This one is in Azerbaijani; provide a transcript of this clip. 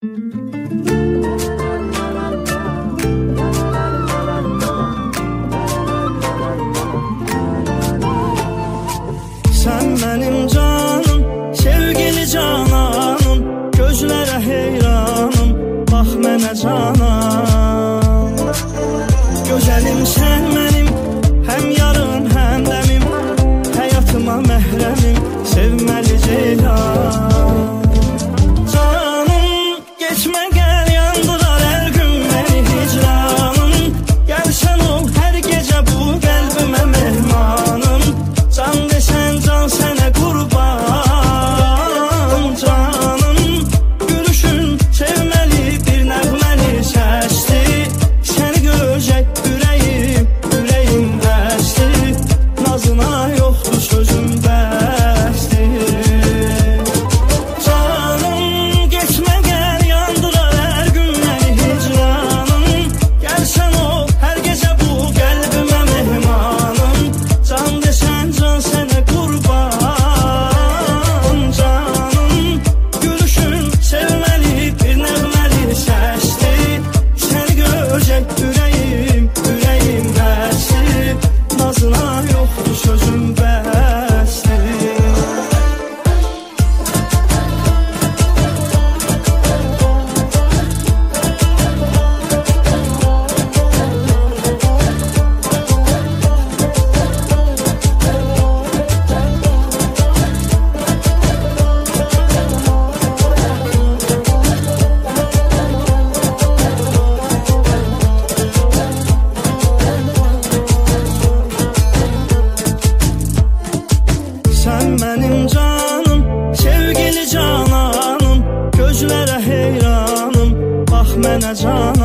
Sen benim canım, sevgili cananım, gözlərə heyranım, bax mənə canan. Gözəlim sən mənim, həm yarım, həm dəmim, həyatıma məhrəmim, sevməli ceylan. Canım, geçmə gəl, yandırar hər gün məni hicranım, gəlsən ol hər gecə bu qəlbimə mehmanım. Can desən can sənə qurban, canım, gülüşün sevməli bir nəğməli səsdir. Səni görəcək ürəyim, ürəyim bəsdir, nazına yoxdur sözüm bəsdir. Canım, geçmə gəl, yandırar hər gün məni hicranım, gəlsən ol hər gecə bu qəlbimə mehmanım. Can desən can sənə qurban, canım, gülüşün sevməli bir nəğməli səsdir. Səni görəcək ürəyim, ürəyim bəsdir, nazına yoxdur sözüm bəsdir. Sen benim canım, sevgili cananım, gözlərə heyranım, bax mənə canan.